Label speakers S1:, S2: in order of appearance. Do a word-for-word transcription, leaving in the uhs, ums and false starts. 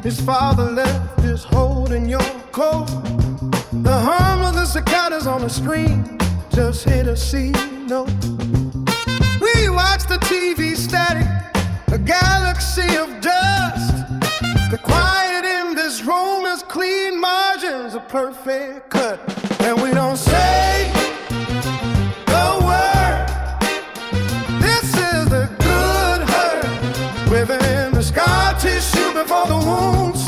S1: His father left his hold in your coat. The hum of the cicadas on the screen just hit a C note. We watch the T V static, a galaxy of dust. The quiet in this room is clean margins, a perfect cut. And we don't say a word. This is the good hurt, within the scar tissue before the wounds